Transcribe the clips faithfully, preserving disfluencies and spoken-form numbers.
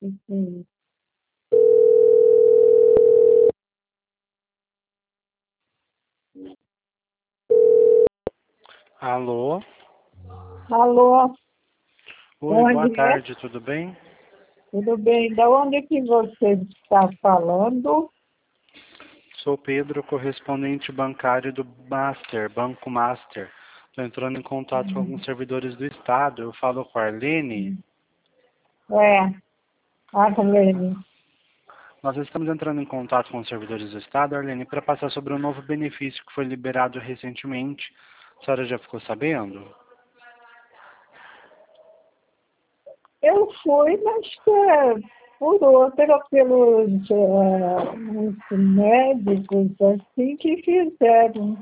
Sim. Alô? Alô, Oi, boa onde é? tarde, tudo bem? Tudo bem? Da onde que você está falando? Sou Pedro, correspondente bancário do Master, Banco Master. Estou entrando em contato com alguns servidores do Estado. Eu falo com a Arlene. É, Arlene. Nós estamos entrando em contato com os servidores do Estado, Arlene, para passar sobre um novo benefício que foi liberado recentemente. A senhora já ficou sabendo? Eu fui, mas é, por outra, pelos é, os médicos assim que fizeram.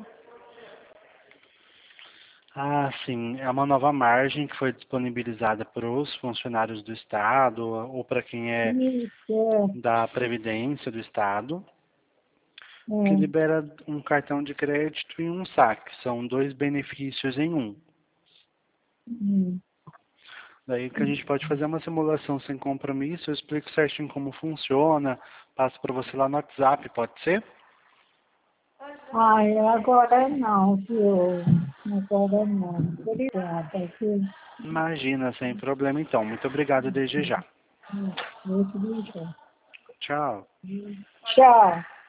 Ah, sim. É uma nova margem que foi disponibilizada para os funcionários do Estado ou para quem é Isso, da Previdência do Estado, é, que é. libera um cartão de crédito e um saque. São dois benefícios em um. Hum. Daí que a gente pode fazer uma simulação sem compromisso, eu explico certinho como funciona, passo para você lá no WhatsApp, pode ser? Ai, agora não, viu? Agora não. Obrigada, viu? Imagina, sem problema então. Muito obrigado desde já. Muito obrigada. Tchau. Tchau.